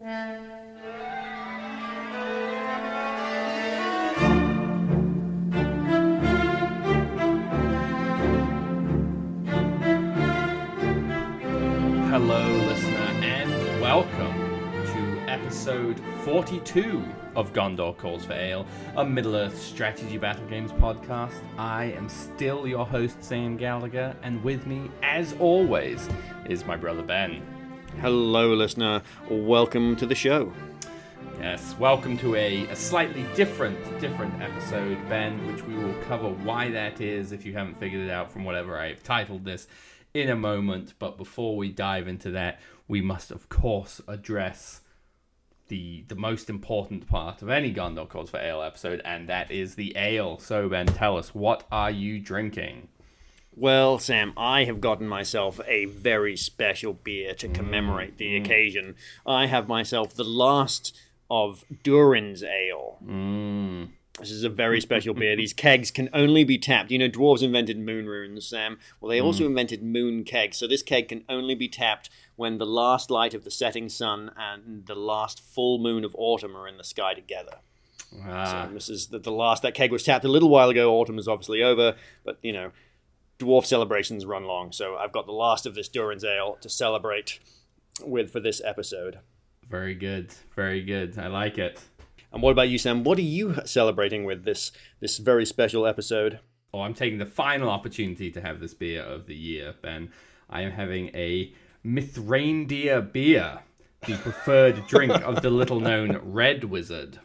Hello, listener, and welcome to episode 42 of Gondor Calls for Ale, a Middle-earth strategy battle games podcast. I am still your host, Sam Gallagher, and with me, as always, is my brother Ben. Hello, listener. Welcome to the show. Yes, welcome to a slightly different episode, Ben, which we will cover why that is if you haven't figured it out from whatever I've titled this in a moment. But before we dive into that, we must, of course, address the most important part of any Gondor Calls for Ale episode, and that is the ale. So, Ben, tell us, what are you drinking? Well, Sam, I have gotten myself a very special beer to commemorate the occasion. I have myself the last of Durin's Ale. This is a very special beer. These kegs can only be tapped. You know, dwarves invented moon runes, Sam. Well, they also invented moon kegs. So this keg can only be tapped when the last light of the setting sun and the last full moon of autumn are in the sky together. So this is the last. That keg was tapped a little while ago. Autumn is obviously over, but, you know, dwarf celebrations run long. So I've got the last of this Durin's Ale to celebrate with for this episode. Very good. Very good. I like it. And what about you, Sam? What are you celebrating with this very special episode? Oh, I'm taking the final opportunity to have this beer of the year, Ben. I am having a Mithreindeer beer, the preferred drink of the little-known Red Wizard.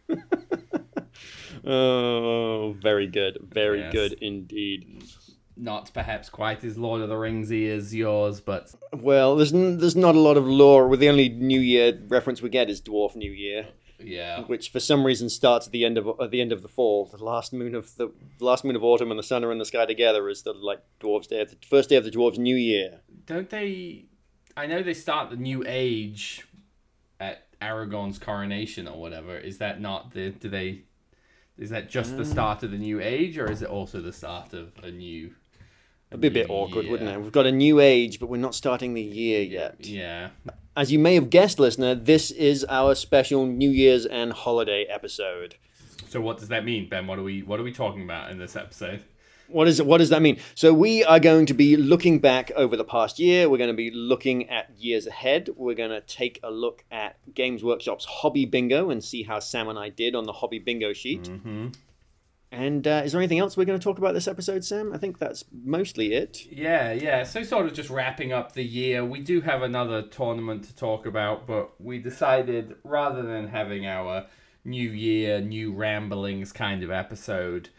Oh, very good. Very Yes. good indeed. Not perhaps quite as Lord of the Ringsy as yours, but Well, there's not a lot of lore. With the only New Year reference we get is Dwarf New Year, yeah. which for some reason starts at the end of the fall. The last moon of autumn and the sun are in the sky together is the Dwarves' Day, the first day of the Dwarves' New Year. Don't they... I know they start the New Age at Aragorn's coronation or whatever. Is that not the... Is that just the start of the New Age, or is it also the start of a new... It'd be a bit awkward, wouldn't it? We've got a new age, but we're not starting the year yet. Yeah. As you may have guessed, listener, this is our special New Year's and holiday episode. So what does that mean, Ben? What are we talking about in this episode? What does that mean? So we are going to be looking back over the past year. We're going to be looking at years ahead. We're going to take a look at Games Workshop's Hobby Bingo and see how Sam and I did on the Hobby Bingo sheet. Mm-hmm. And is there anything else we're going to talk about this episode, Sam? I think that's mostly it. Yeah. So sort of just wrapping up the year. We do have another tournament to talk about, but we decided rather than having our New Year, New Ramblings kind of episode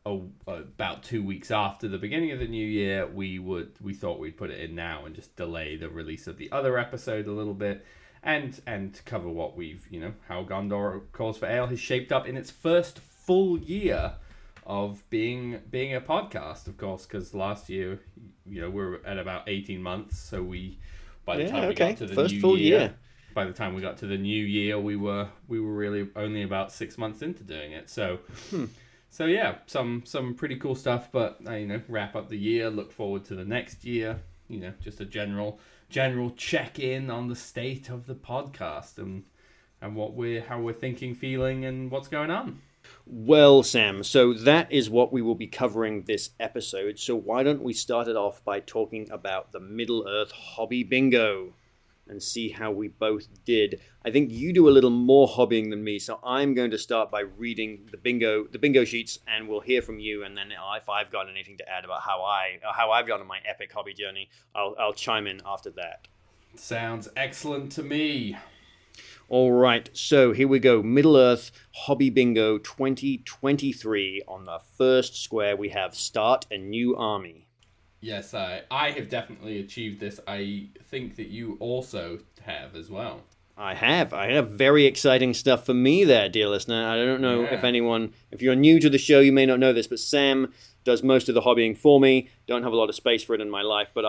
about 2 weeks after the beginning of the new year, we thought we'd put it in now and just delay the release of the other episode a little bit and cover what we've, how Gondor Calls for Ale has shaped up in its first full year of being a podcast, of course, because last year, we're at about 18 months, so by the time we got to the first new full year, by the time we got to the new year, we were really only about 6 months into doing it. So yeah, some pretty cool stuff, but wrap up the year, look forward to the next year, just a general check-in on the state of the podcast and how we're thinking, feeling, and what's going on. Well, Sam, so that is what we will be covering this episode. So why don't we start it off by talking about the Middle-earth Hobby Bingo and see how we both did. I think you do a little more hobbying than me, so I'm going to start by reading the bingo sheets, and we'll hear from you. And then if I've got anything to add about how I've done on my epic hobby journey, I'll chime in after that. Sounds excellent to me. All right, so here we go. Middle-earth Hobby Bingo 2023. On the first square, we have Start a New Army. Yes, I have definitely achieved this. I think that you also have as well. I have very exciting stuff for me there, dear listener. I don't know if you're new to the show, you may not know this, but Sam does most of the hobbying for me. Don't have a lot of space for it in my life, but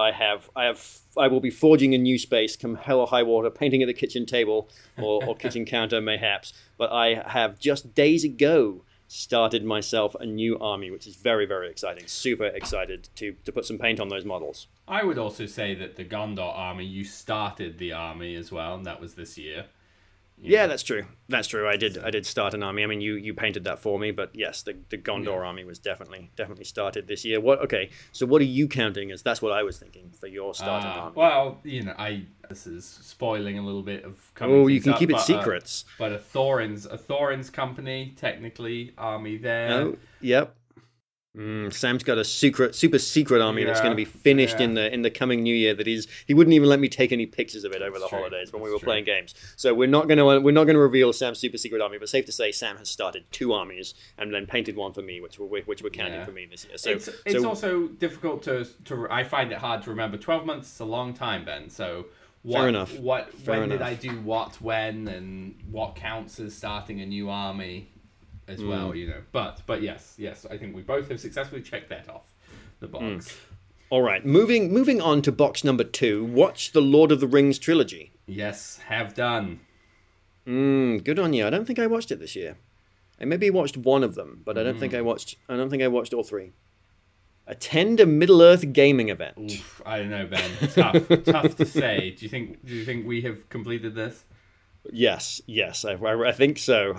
I will be forging a new space come hell or high water, painting at the kitchen table or kitchen counter mayhaps. But I have just days ago started myself a new army, which is very, very exciting. Super excited to put some paint on those models. I would also say that the Gondor army, you started the army as well, and that was this year. Yeah, that's true. That's true. I did start an army. I mean, you painted that for me, but yes, the Gondor army was definitely started this year. Okay, so what are you counting as? That's what I was thinking for your starting army. Well, this is spoiling a little bit of. You can keep it secrets. But a Thorin's company, technically army there. Oh, yep. Sam's got a super secret army that's going to be finished in the coming new year. He wouldn't even let me take any pictures of it over the holidays when we were playing games. So we're not going to reveal Sam's super secret army. But safe to say, Sam has started 2 armies and then painted one for me, which we're counting for me this year. So it's also difficult to. I find it hard to remember. 12 months is a long time, Ben. So fair enough. When did I do what when and what counts as starting a new army? As well, but yes, I think we both have successfully checked that off the box. All right, moving on to box number 2. Watch the Lord of the Rings trilogy. Yes, have done. Good on you. I don't think I watched it this year. I maybe watched one of them, but I don't think I watched all 3. Attend a Middle Earth gaming event. Oof, I don't know, Ben. Tough to say. Do you think we have completed this? Yes, I think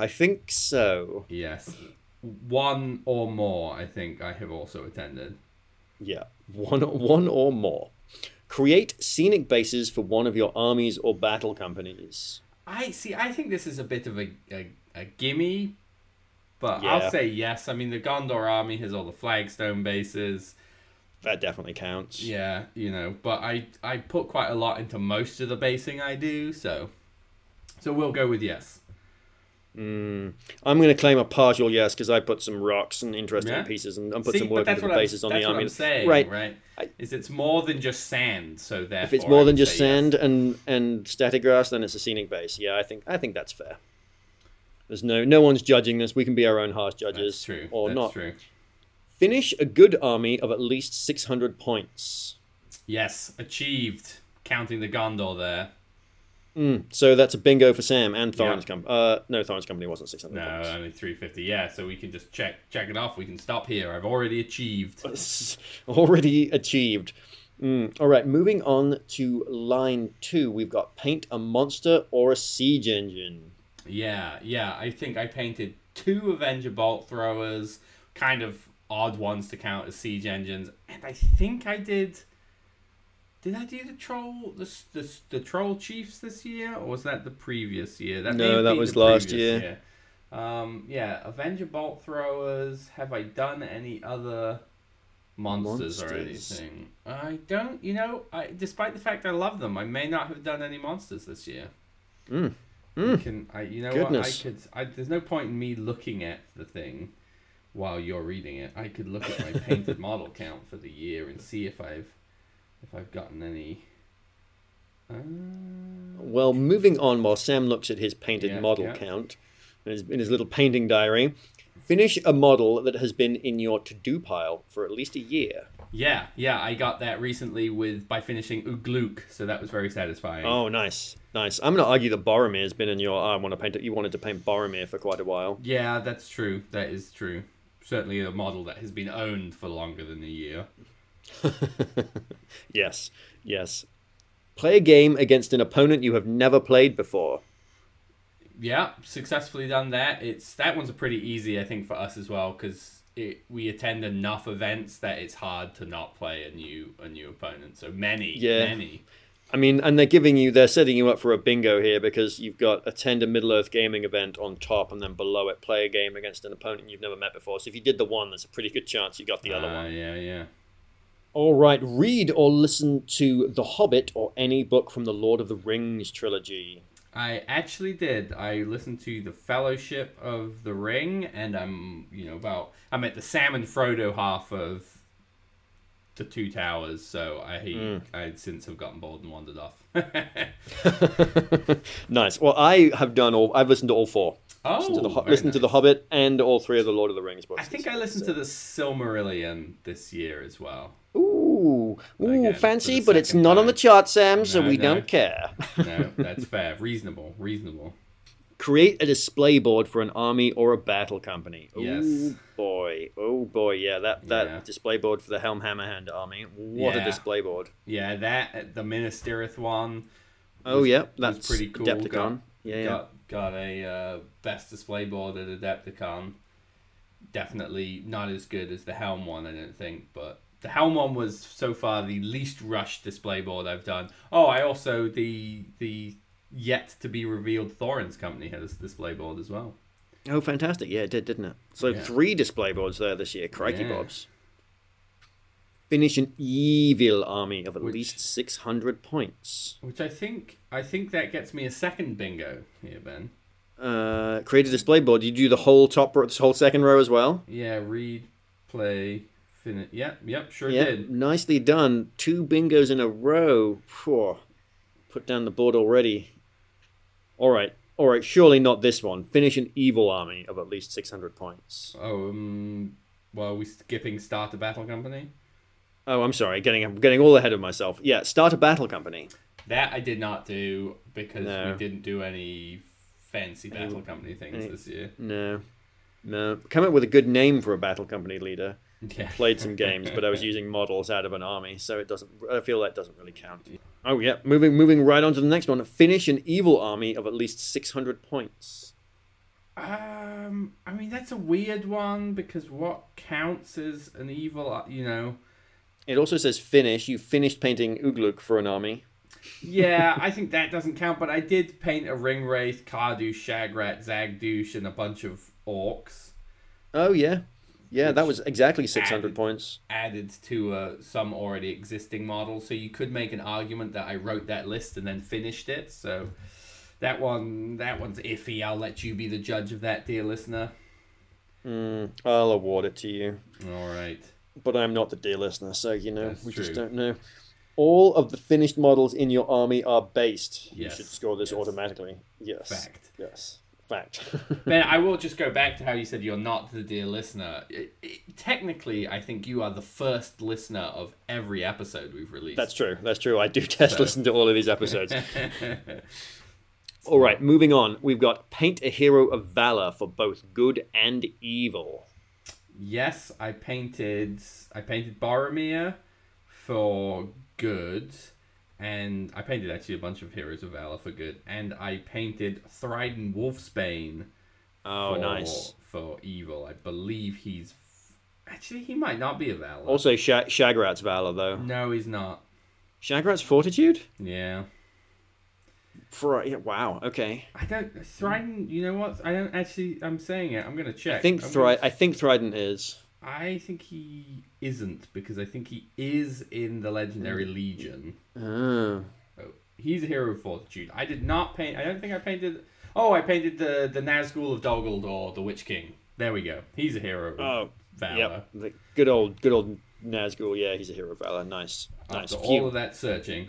so. Yes. 1 or more, I think I have also attended. Yeah, one or more. Create scenic bases for one of your armies or battle companies. I think this is a bit of a gimme, but yeah. I'll say yes. I mean, the Gondor army has all the flagstone bases. That definitely counts. Yeah, but I put quite a lot into most of the basing I do, so we'll go with yes. I'm going to claim a partial yes because I put some rocks and interesting pieces and put some work into the bases on the army. That's what I'm saying, right? It's more than just sand, so therefore... If it's more than just sand and static grass, then it's a scenic base. Yeah, I think that's fair. There's no one's judging this. We can be our own harsh judges. That's true. Or That's not. True. Finish a good army of at least 600 points. Yes, achieved. Counting the Gondor there. So that's a bingo for Sam and Thorin's company. No, Thorin's company wasn't 600 points. No, only 350. Yeah, so we can just check it off. We can stop here. I've already achieved. Already achieved. All right, moving on to line 2. We've got paint a monster or a siege engine. Yeah. I think I painted 2 Avenger bolt throwers, kind of odd ones to count as siege engines, and I think I did. Did I do the troll chiefs this year, or was that the previous year? That was last year. Avenger bolt throwers. Have I done any other monsters or anything? I don't. Despite the fact I love them, I may not have done any monsters this year. Goodness. There's no point in me looking at the thing while you're reading it. I could look at my painted model count for the year and see if I've gotten any. Well, moving on while Sam looks at his painted model count in his little painting diary, finish a model that has been in your to-do pile for at least a year. Yeah, I got that recently by finishing Ugluk, so that was very satisfying. Oh, nice. I'm going to argue that Boromir's been in your... You wanted to paint Boromir for quite a while. Yeah, that's true. That is true. Certainly a model that has been owned for longer than a year. Yes. Play a game against an opponent you have never played before. Yeah, successfully done that. That one's pretty easy, I think, for us as well, because we attend enough events that it's hard to not play a new opponent. So many. I mean, and they're setting you up for a bingo here because you've got attend a Middle-earth gaming event on top, and then below it play a game against an opponent you've never met before. So if you did the one, there's a pretty good chance you got the other one. Yeah. All right, read or listen to The Hobbit or any book from the Lord of the Rings trilogy. I actually did. I listened to The Fellowship of the Ring, and I'm at the Sam and Frodo half of the Two Towers, so I since have gotten bored and wandered off. Nice. Well, I've listened to all 4. Listened to The Hobbit and all 3 of the Lord of the Rings books. I think I listened to the Silmarillion this year as well. Ooh, fancy, but it's not on the chart, Sam, so we don't care. No, that's fair. Reasonable. Create a display board for an army or a battle company. Yes. Oh boy, yeah, that display board for the Helm Hammerhand army. What a display board. Yeah, the Minas Tirith one. That's pretty cool. Adepticon. Got got a best display board at Adepticon. Definitely not as good as the Helm one, I don't think, but the Helm one was so far the least rushed display board I've done. Oh, I also the yet to be revealed Thorin's company had a display board as well. Oh, fantastic! Yeah, it did, didn't it? So 3 display boards there this year. Crikey, Bobs. Finish an evil army of at least 600 points. Which I think that gets me a second bingo here, Ben. Create a display board. You do the whole whole second row as well? Yeah, read, play, finish. Yep, sure did. Nicely done. 2 bingos in a row. Phew. Put down the board already. All right, surely not this one. Finish an evil army of at least 600 points. Oh, well, are we skipping Start a Battle Company? Oh, I'm sorry. Getting all ahead of myself. Yeah, Start a Battle Company. That I did not do because we didn't do any fancy Battle Company things this year. No. Come up with a good name for a Battle Company leader. Yeah. Played some games, but I was using models out of an army, so it doesn't. I feel that doesn't really count. Oh yeah, moving right on to the next one. Finish an evil army of at least 600 points. I mean that's a weird one because what counts as an evil? It also says finish. You finished painting Ugluk for an army. Yeah, I think that doesn't count, but I did paint a Ringwraith, Kardush, Shagrat, Zagdush, and a bunch of orcs. Oh yeah. Yeah, that was exactly 600 points. Added to some already existing models, so you could make an argument that I wrote that list and then finished it. So that one's iffy. I'll let you be the judge of that, dear listener. I'll award it to you. All right. But I'm not the dear listener, so That's we true. just don't know. All of the finished models in your army are based. Yes. You should score this automatically. Yes. Fact. Yes. Fact. Ben, I will just go back to how you said you're not the dear listener. Technically, I think you are the first listener of every episode we've released. That's true. I do listen to all of these episodes. All right, moving on. We've got Paint a Hero of Valor for both good and evil. Yes, I painted Boromir for good, and I painted actually a bunch of Heroes of Valor for good, and I painted Thryden Wolfsbane for evil. I believe actually he might not be a Valor. Also Shagrat's Valor though. No, he's not. Shagrat's Fortitude? Yeah. Wow, okay. Thryden, you know what? I'm saying it. I'm going to check. I think Thryden is. I think he isn't, because I think he is in the Legendary Legion. Oh. He's a Hero of Fortitude. I did not paint... I don't think I painted... Oh, I painted the Nazgul of Dol Guldur, the Witch King. There we go. He's a Hero of Valor. Yep. The good old Nazgul, yeah, he's a Hero of Valor. Nice. After all of that searching...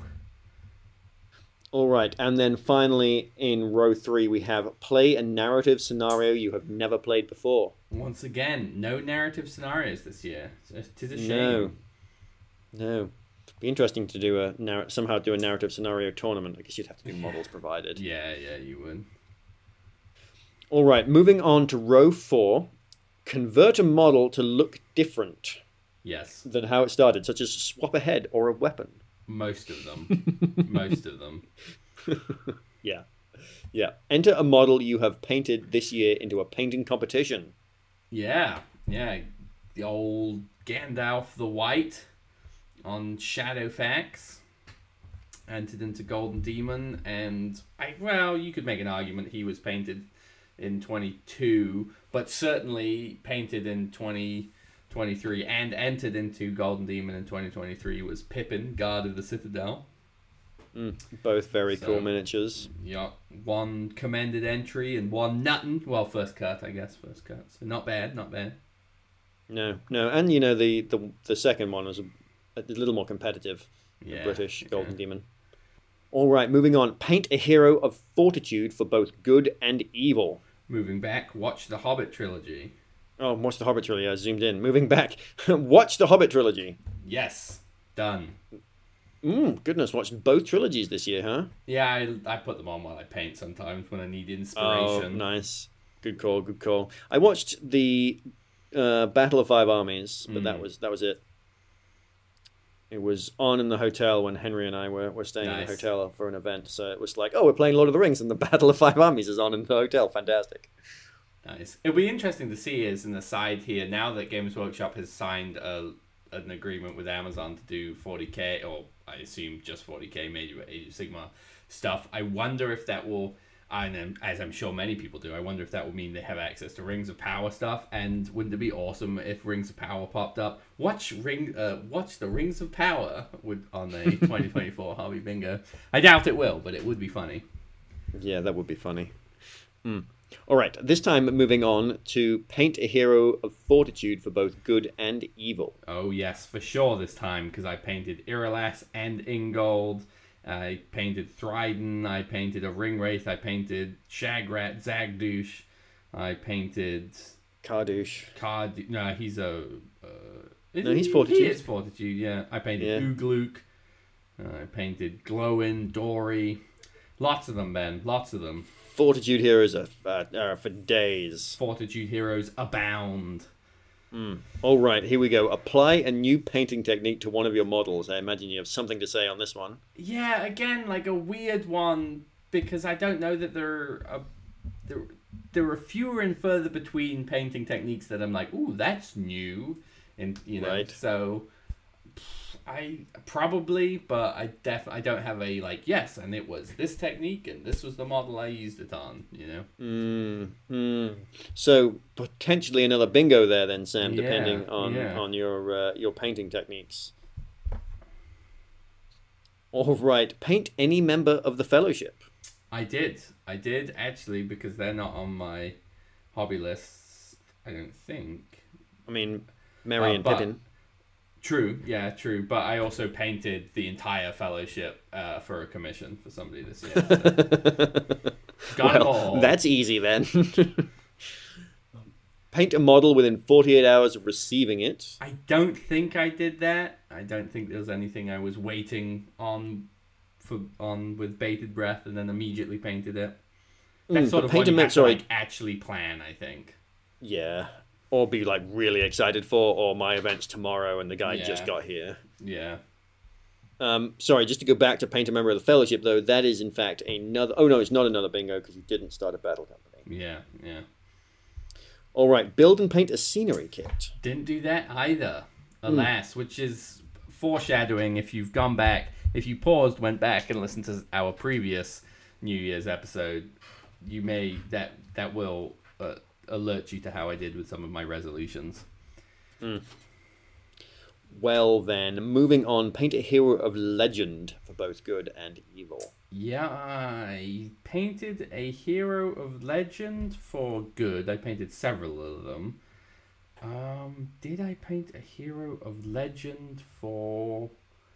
All right, and then finally in row 3 we have play a narrative scenario you have never played before. Once again, no narrative scenarios this year. Tis a shame. No. Be interesting to do somehow do a narrative scenario tournament. I guess you'd have to do models provided. Yeah, you would. All right, moving on to row 4. Convert a model to look different. Yes. Than how it started, such as swap a head or a weapon. Most of them. Yeah. Enter a model you have painted this year into a painting competition. Yeah. The old Gandalf the White on Shadowfax entered into Golden Demon, and you could make an argument he was painted in 22, but certainly painted in 2023 and entered into Golden Demon in 2023 was Pippin, Guard of the Citadel. Both very cool miniatures. Yeah, one commended entry and one nuttin'. Well, first cut. So not bad. No, and the second one was a little more competitive. Yeah, the British Golden Demon. All right, moving on. Paint a hero of fortitude for both good and evil. Moving back, watch the Hobbit trilogy. Oh, watch the Hobbit trilogy. I zoomed in. Moving back, watch the Hobbit trilogy. Yes, done. Goodness, watched both trilogies this year, huh? Yeah, I put them on while I paint sometimes when I need inspiration. Oh, nice. Good call. I watched the Battle of Five Armies, but that was it. It was on in the hotel when Henry and I were staying in Nice. the hotel for an event. So it was like, oh, we're playing Lord of the Rings and the Battle of Five Armies is on in the hotel. Fantastic. Nice. It'll be interesting to see as an aside here, now that Games Workshop has signed an agreement with Amazon to do 40k, or I assume just 40k Age of Sigmar stuff, I wonder if that will, and as I'm sure many people do, I wonder if that will mean they have access to Rings of Power stuff. And wouldn't it be awesome if Rings of Power popped up? Watch the Rings of Power on a 2024 Hobby Bingo. I doubt it will, but it would be funny. Yeah, that would be funny. All right, this time moving on to paint a hero of fortitude for both good and evil. Oh yes, for sure this time, because I painted Irolas and Ingold. I painted Thryden, I painted a Ringwraith, I painted Shagrat, Zagdouche, I painted Kardouche. No, he's a... No, he's Fortitude. He is Fortitude, yeah. I painted Ugluk, I painted Glowin, Dory. Lots of them, Ben, lots of them. Fortitude heroes are for days. Fortitude heroes abound. All right, here we go. Apply a new painting technique to one of your models. I imagine you have something to say on this one. Yeah, again, like a weird one, because I don't know that there are fewer and further between painting techniques that I'm like, ooh, that's new, and Right. So I probably, but I don't have a like, yes, and it was this technique, and this was the model I used it on, So potentially another bingo there then, Sam, Yeah, depending on yeah. your painting techniques. All right, paint any member of the Fellowship. I did actually, because they're not on my hobby list, I don't think. I mean, Merry and but- Pippin. True, yeah, true. But I also painted the entire Fellowship for a commission for somebody this year. So. Got it all. That's easy then. Paint a model within 48 hours of receiving it. I don't think I did that. I don't think there was anything I was waiting on with bated breath and then immediately painted it. That's sort of what you have to like actually plan, I think. Yeah. Or be like really excited for, or my event's tomorrow and the guy Yeah. just got here. Yeah. Sorry, just to go back to paint a member of the Fellowship, though, that is in fact another... Oh, no, it's not another bingo because you didn't start a battle company. Yeah, yeah. All right, build and paint a scenery kit. Didn't do that either, alas, which is foreshadowing. If you've gone back, if you paused, went back and listened to our previous New Year's episode, you may, that will alert you to how I did with some of my resolutions. Well then, moving on, paint a hero of legend for both good and evil. Yeah, I painted a hero of legend for good. I painted several of them. Did I paint a hero of legend for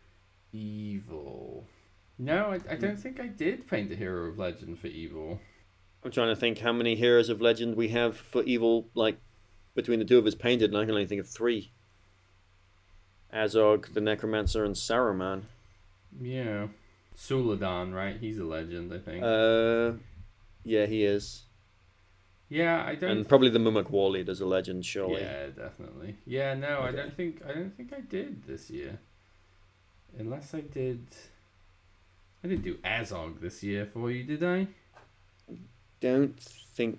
evil? No, I don't think I did paint a hero of legend for evil. I'm trying to think how many heroes of legend we have for evil, like, between the two of us painted, and I can only think of 3. Azog, the Necromancer, and Saruman. Yeah. Suladan, right? He's a legend, I think. Yeah, he is. Yeah, I don't... And probably the Mumuk War Leader's a legend, surely. Yeah, definitely. Yeah, no, Okay. I don't think I did this year. Unless I did... I didn't do Azog this year for you, did I? Don't think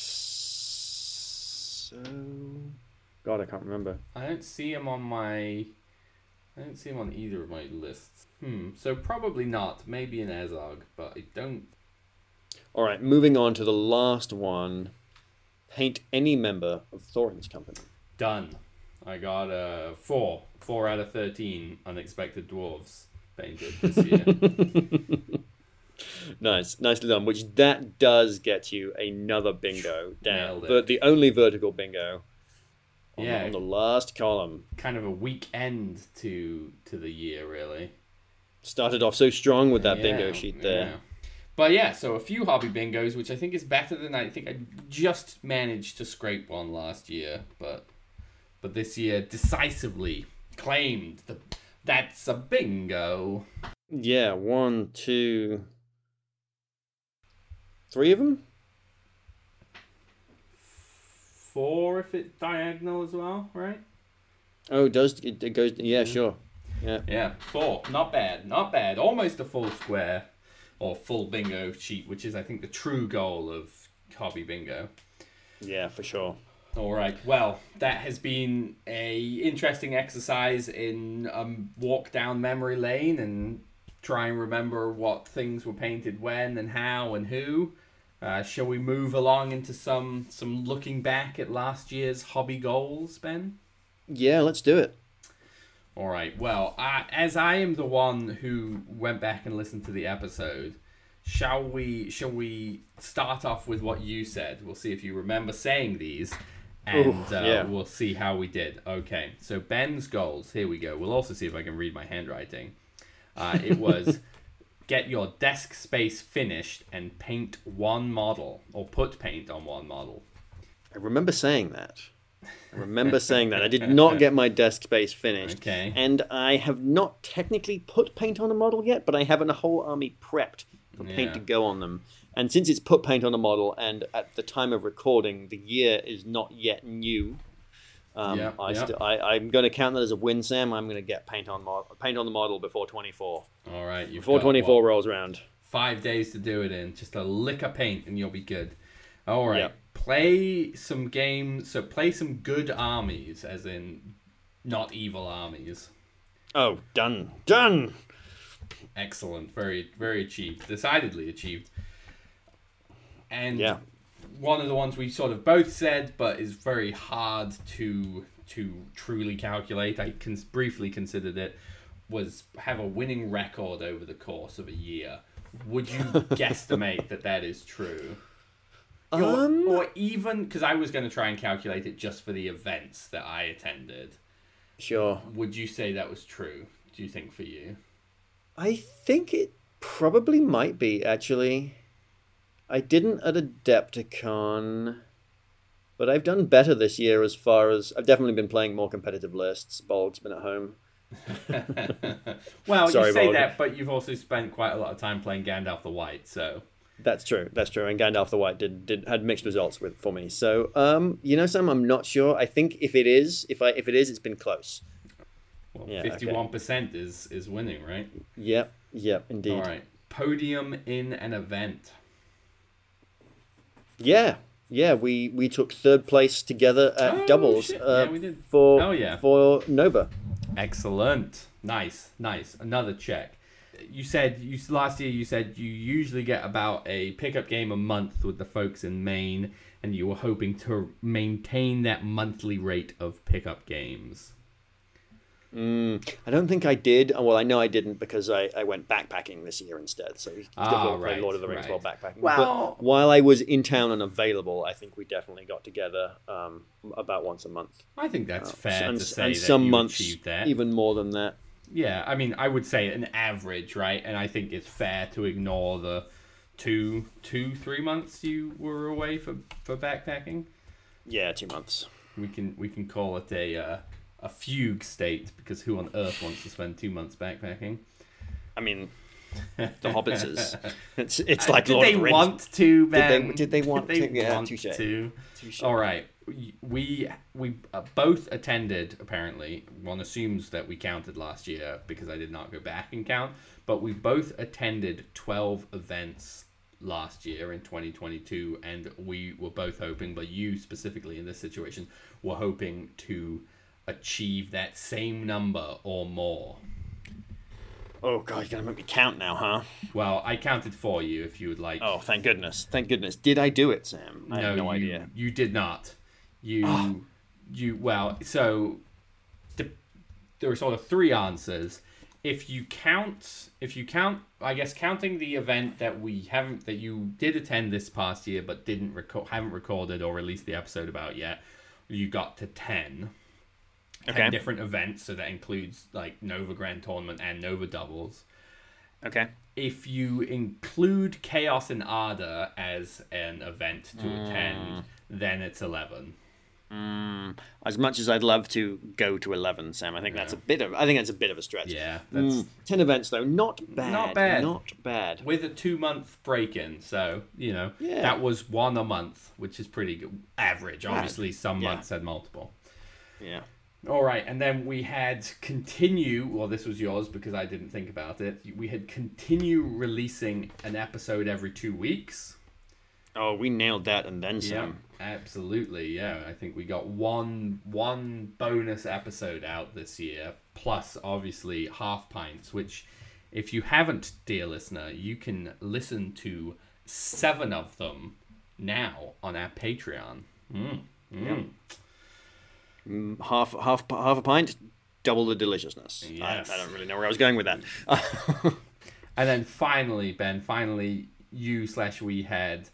so. God, I can't remember. I don't see him on either of my lists. So probably not. Maybe an Azog, but I don't... All right, moving on to the last one. Paint any member of Thorin's company. Done. I got 4 out of 13 unexpected dwarves painted this year. Nice, nicely done. Which that does get you another bingo down. Nailed it. But the only vertical bingo on, Yeah. on the last column. Kind of a weak end to the year, really. Started off so strong with that bingo Yeah, sheet there. yeah. But yeah, so a few hobby bingos, which I think is better than I think I just managed to scrape one last year. But this year decisively claimed that's a bingo. Yeah, 1, 2, 3 of them? 4 if it's diagonal as well, right? Oh, it does. It goes. Yeah, sure. Yeah. Yeah, 4. Not bad. Not bad. Almost a full square or full bingo sheet, which is, I think, the true goal of hobby bingo. Yeah, for sure. All right. Well, that has been a interesting exercise in walk down memory lane and try and remember what things were painted when and how and who. Shall we move along into some looking back at last year's hobby goals, Ben? Yeah, let's do it. All right. Well, as I am the one who went back and listened to the episode, shall we start off with what you said? We'll see if you remember saying these, and we'll see how we did. Okay. So Ben's goals. Here we go. We'll also see if I can read my handwriting. It was get your desk space finished and paint one model, or put paint on one model. I remember saying that. I did not get my desk space finished. Okay. And I have not technically put paint on a model yet, but I have a whole army prepped for paint to go on them. And since it's put paint on a model, and at the time of recording, the year is not yet new, I'm going to count that as a win, Sam. I'm going to get paint on the model before 24. All right. Before 24 rolls around. 5 days to do it in. Just a lick of paint and you'll be good. All right. Yep. Play some games. So play some good armies, as in not evil armies. Oh, done. Excellent. Very, very achieved. Decidedly achieved. And one of the ones we sort of both said, but is very hard to truly calculate, I briefly considered it, was have a winning record over the course of a year. Would you guesstimate that is true? Or even, because I was going to try and calculate it just for the events that I attended. Sure. Would you say that was true, do you think, for you? I think it probably might be, actually. I didn't at Adepticon, but I've done better this year as far as... I've definitely been playing more competitive lists. Bolg's been at home. Well, Sorry, you say Bolg. that, but you've also spent quite a lot of time playing Gandalf the White, so... That's true. And Gandalf the White had mixed results for me. So, Sam, I'm not sure. I think if it is, it's been close. Well, 51% is winning, right? Yep, indeed. All right. Podium in an event. Yeah, we took third place together at doubles. Shit. Yeah, we did. For Nova. Excellent. Nice. Another check. Last year you said you usually get about a pickup game a month with the folks in Maine, and you were hoping to maintain that monthly rate of pickup games. I don't think I did. Well, I know I didn't because I went backpacking this year instead. So we definitely played Lord of the Rings while backpacking. Well, but while I was in town and available, I think we definitely got together about once a month. I think that's fair to say and that some you months achieved that. Even more than that. Yeah, I mean, I would say an average, right? And I think it's fair to ignore the 3 months you were away for backpacking. Yeah, 2 months. We can call it a fugue state, because who on earth wants to spend 2 months backpacking? I mean, the Hobbits is it's like Lord did of the they Rings. want to, Ben? Did they want to? Yeah, want touche. to? All right. We both attended, apparently. One assumes that we counted last year because I did not go back and count, but we both attended 12 events last year in 2022, and we were both hoping, but you specifically in this situation were hoping to achieve that same number or more. Oh god, you're gonna make me count now, huh? Well, I counted for you if you would like. Oh, thank goodness. Did I do it, Sam? I have no idea. You did not. So there are sort of 3 answers. If you count, I guess counting the event that you did attend this past year but haven't recorded or released the episode about yet, you got to 10. Okay. 10 different events, so that includes like Nova Grand Tournament and Nova Doubles. Okay. If you include Chaos and Ardor as an event to attend, then it's 11. As much as I'd love to go to 11, Sam, I think that's a bit of a stretch. Yeah, that's 10 events though, not bad. Not bad. With a 2-month break-in, so that was 1 a month, which is pretty good. Average, obviously. Some months had multiple. Yeah. All right, and then we had continue. Well, this was yours because I didn't think about it. We had continue releasing an episode every 2 weeks. Oh, we nailed that and then some. Yeah, absolutely. Yeah, I think we got one bonus episode out this year, plus obviously Half Pints, which, if you haven't, dear listener, you can listen to 7 of them now on our Patreon. Yeah. Half a pint, double the deliciousness. Yes. I don't really know where I was going with that. And then finally, Ben, we had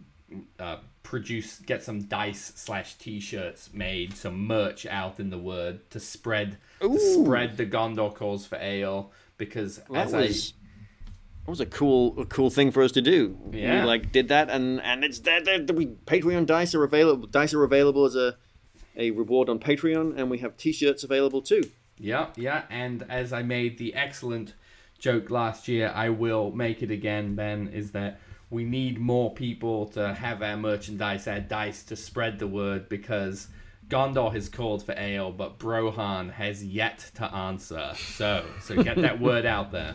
get some dice / t-shirts made, some merch out in the word to spread the Gondor cause for Ale, because that was a cool thing for us to do. Yeah. We did that, and it's there. Patreon dice are available. Dice are available as a reward on Patreon, and we have t-shirts available too. Yeah, and as I made the excellent joke last year, I will make it again, Ben, is that we need more people to have our merchandise, our dice, to spread the word, because Gondor has called for ale, but Brohan has yet to answer. So get that word out there.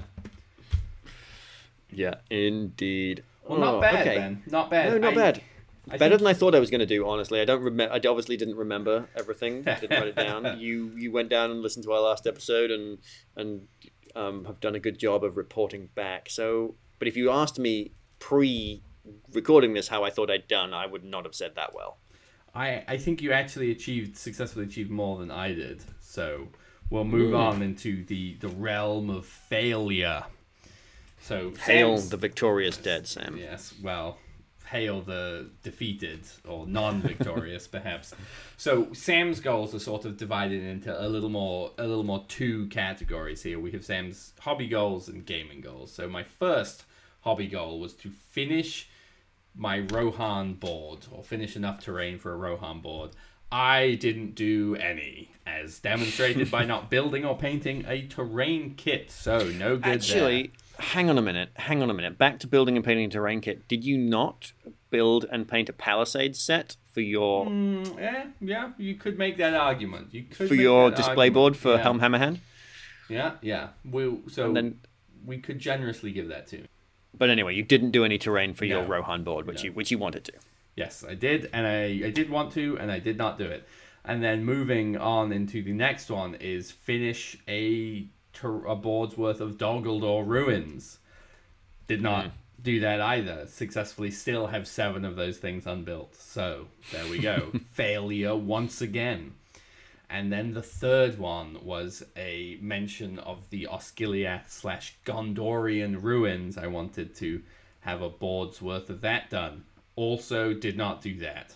Yeah, indeed. Well, not bad, okay. Ben. Not bad. No, not bad. Better than I thought I was going to do, honestly. I don't remember. I obviously didn't remember everything. I didn't write it down. You went down and listened to our last episode and have done a good job of reporting back. So, but if you asked me pre-recording this how I thought I'd done, I would not have said that well. I think you actually successfully achieved more than I did. So we'll move on into the realm of failure. So hail the victorious dead, Sam. Yes, well, hail the defeated or non-victorious, perhaps. So Sam's goals are sort of divided into a little more 2 categories here. We have Sam's hobby goals and gaming goals. So my first hobby goal was to finish my Rohan board, or finish enough terrain for a Rohan board. I didn't do any, as demonstrated by not building or painting a terrain kit. So no good Actually, there. Hang on a minute. Back to building and painting a terrain kit. Did you not build and paint a Palisades set for your... Yeah, you could make that argument. For your display board for Helm Hammerhand? Yeah. We could generously give that to. But anyway, you didn't do any terrain for your Rohan board, which you wanted to. Yes, I did, and I did want to, and I did not do it. And then moving on into the next one is finish a board's worth of Dol ruins. Did not do that either. Successfully still have 7 of those things unbuilt. So there we go. Failure once again. And then the third one was a mention of the Osgiliath / Gondorian ruins. I wanted to have a board's worth of that done. Also did not do that.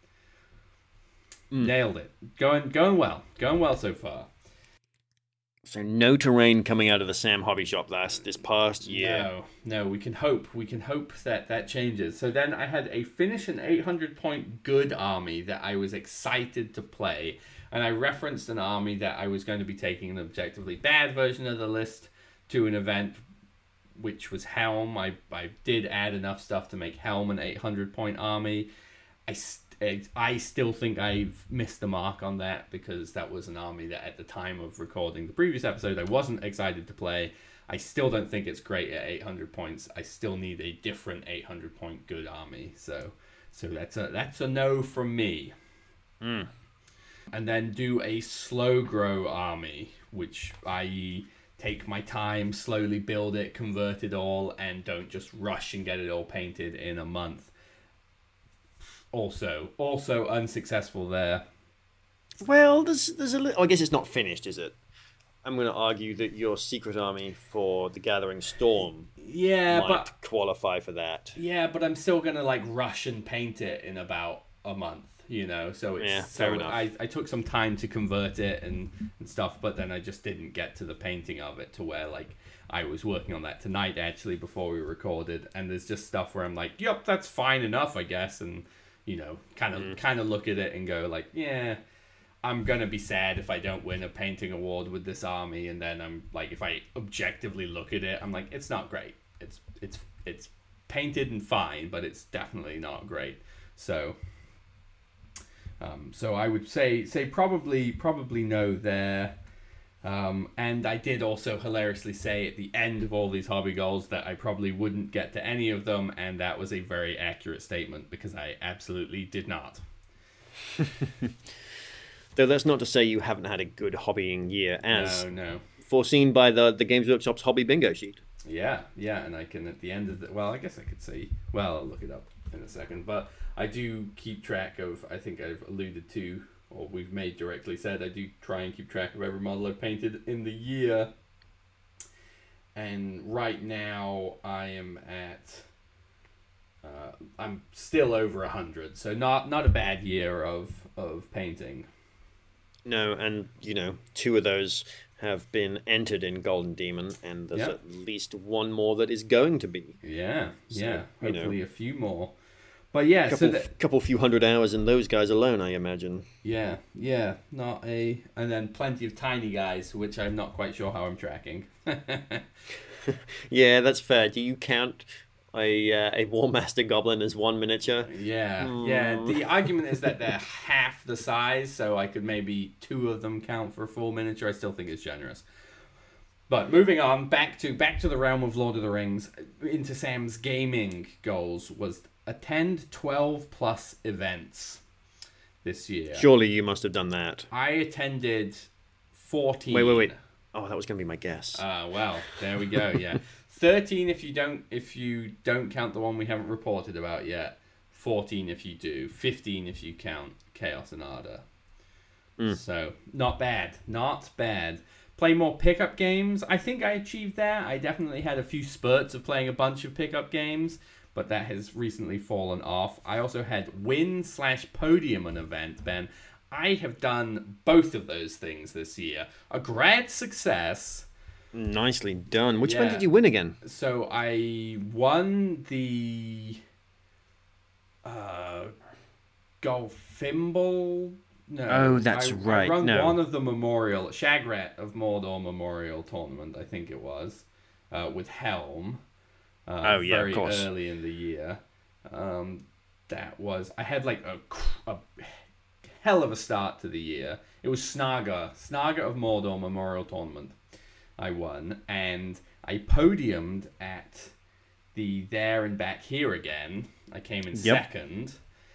Nailed it. Going well so far. So no terrain coming out of the Sam Hobby Shop this past year. No, we can hope that changes. So then I had a finish an 800-point good army that I was excited to play, and I referenced an army that I was going to be taking an objectively bad version of the list to an event, which was Helm. I did add enough stuff to make Helm an 800-point army. I still think I've missed the mark on that, because that was an army that at the time of recording the previous episode I wasn't excited to play. I still don't think it's great at 800 points. I still need a different 800-point good army. So that's a no from me. And then do a slow grow army, which i.e. take my time, slowly build it, convert it all, and don't just rush and get it all painted in a month. Also unsuccessful there. Well, there's a little... I guess it's not finished, is it? I'm going to argue that your secret army for the Gathering Storm might qualify for that. Yeah, but I'm still going to rush and paint it in about a month, So it's fair enough. I took some time to convert it and stuff, but then I just didn't get to the painting of it to where I was working on that tonight actually before we recorded, and there's just stuff where I'm like, yep, that's fine enough, I guess, and kind of look at it and go yeah, I'm gonna be sad if I don't win a painting award with this army, and then I'm if I objectively look at it, I'm like, it's not great. It's painted and fine, but it's definitely not great. So So I would say probably no there. And I did also hilariously say at the end of all these hobby goals that I probably wouldn't get to any of them, and that was a very accurate statement because I absolutely did not. Though that's not to say you haven't had a good hobbying year, as No. foreseen by the Games Workshop's hobby bingo sheet. Yeah, and I can at the end of well, I guess I could say, well, I'll look it up in a second, but I do keep track of, I think I've alluded to, or we've made directly said, I do try and keep track of every model I've painted in the year. And right now I am at, I'm still over 100, so not a bad year of painting. No, and, 2 of those have been entered in Golden Demon, and there's at least one more that is going to be. Yeah. Hopefully a few more. But yeah, couple few hundred hours in those guys alone, I imagine. Yeah, and then plenty of tiny guys, which I'm not quite sure how I'm tracking. Yeah, that's fair. Do you count a War Master Goblin as one miniature? Yeah. The argument is that they're half the size, so I could maybe 2 of them count for a full miniature. I still think it's generous. But moving on, back to the realm of Lord of the Rings, into Sam's gaming goals was attend 12 plus events this year. Surely you must have done that. I attended 14. Wait. Oh, that was going to be my guess. Well, there we go. Yeah. 13 if you don't count the one we haven't reported about yet. 14 if you do. 15 if you count Chaos and Ardor. So, not bad. Play more pickup games. I think I achieved that. I definitely had a few spurts of playing a bunch of pickup games, but that has recently fallen off. I also had win/podium an event, Ben. I have done both of those things this year. A grad success. Nicely done. Which one did you win again? So I won the Golfimble. No. Oh, that's right. I run one of the Memorial Shagrat of Mordor Memorial tournament. I think it was with Helm. Of course. Early in the year. That was, I had like a hell of a start to the year. It was Snaga of Mordor Memorial Tournament. I won, and I podiumed at the There and Back Here Again. I came in second.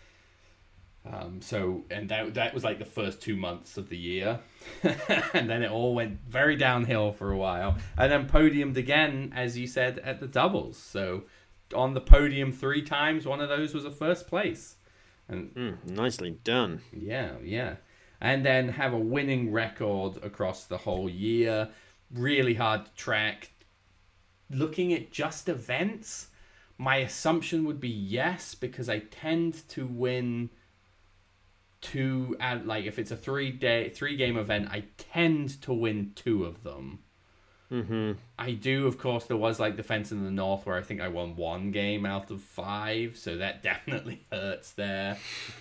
That was like the first 2 months of the year. And then it all went very downhill for a while. And then podiumed again, as you said, at the doubles. So on the podium 3 times, one of those was a first place. And nicely done. Yeah. And then have a winning record across the whole year. Really hard to track. Looking at just events, my assumption would be yes, because I tend to win 2, like if it's a 3-game event, I tend to win 2 of them. Mm-hmm. I do, of course, there was like Defense in the North where I think I won 1 game out of 5, so that definitely hurts there,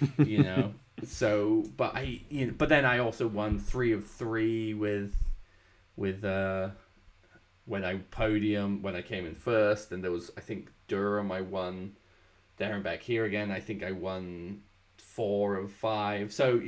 So, but then I also won 3 of 3 with when I came in first, and there was, I think, Durham I won. There and Back Here Again, I think I won 4 of 5. So,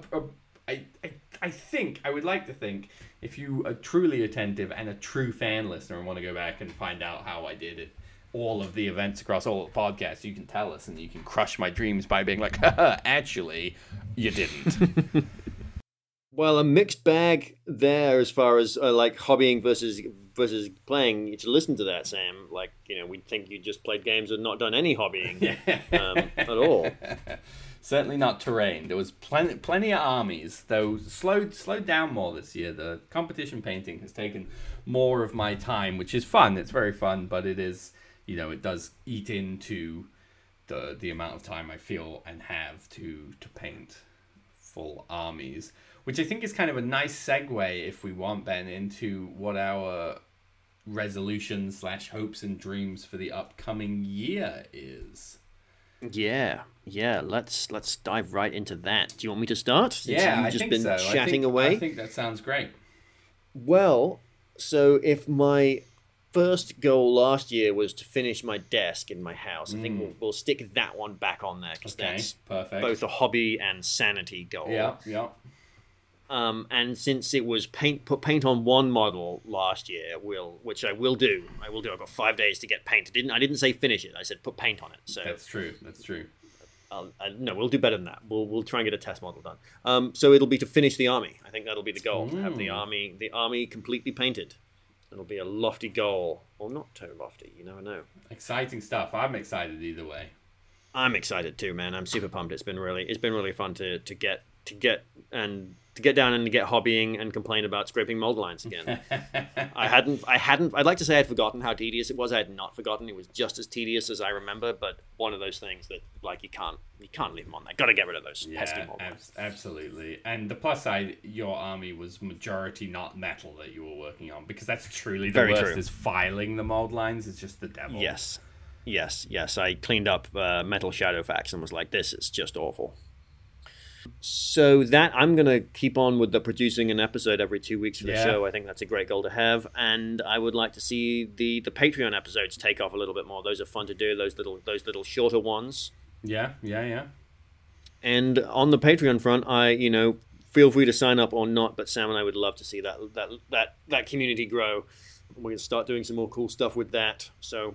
I would like to think if you are truly attentive and a true fan listener and want to go back and find out how I did it, all of the events across all the podcasts, you can tell us and you can crush my dreams by being like, actually, you didn't. Well, a mixed bag there as far as like hobbying versus playing. To listen to that, Sam, like, we'd think you just played games and not done any hobbying at all. Certainly not terrain. There was plenty of armies, though slowed down more this year. The competition painting has taken more of my time, which is fun. It's very fun, but it is, it does eat into the amount of time I feel and have to paint full armies, which I think is kind of a nice segue, if we want, Ben, into what our resolutions / hopes and dreams for the upcoming year is. Yeah. Let's dive right into that. Do you want me to start? Since you've just been chatting away. I think that sounds great. Well, so if my first goal last year was to finish my desk in my house. I think we'll stick that one back on there because that's perfect. both a hobby and sanity goal. Yeah. And since it was put paint on one model last year, which I will do. I've got 5 days to get paint. I didn't say finish it. I said put paint on it. So that's true. No, we'll do better than that. We'll try and get a test model done. So it'll be to finish the army. I think that'll be the goal, to have the army completely painted. It'll be a lofty goal, or not too lofty. You never know. Exciting stuff. I'm excited either way. I'm excited too, man. I'm super pumped. It's been really fun to get down and to get hobbying and complain about scraping mold lines again. I'd like to say I'd forgotten how tedious it was. I had not forgotten. It was just as tedious as I remember, but one of those things that like you can't leave them on there. Got to get rid of those pesky mold lines. Absolutely. And the plus side, your army was majority not metal that you were working on, because that's truly the worst. Is filing the mold lines is just the devil. Yes. I cleaned up Metal Shadowfax and was like, this is just awful. So that I'm going to keep on with the producing an episode every 2 weeks for the show. I think that's a great goal to have. And I would like to see the Patreon episodes take off a little bit more. Those are fun to do, those little shorter ones. Yeah. And on the Patreon front, feel free to sign up or not, but Sam and I would love to see that community grow. We're going to start doing some more cool stuff with that. So...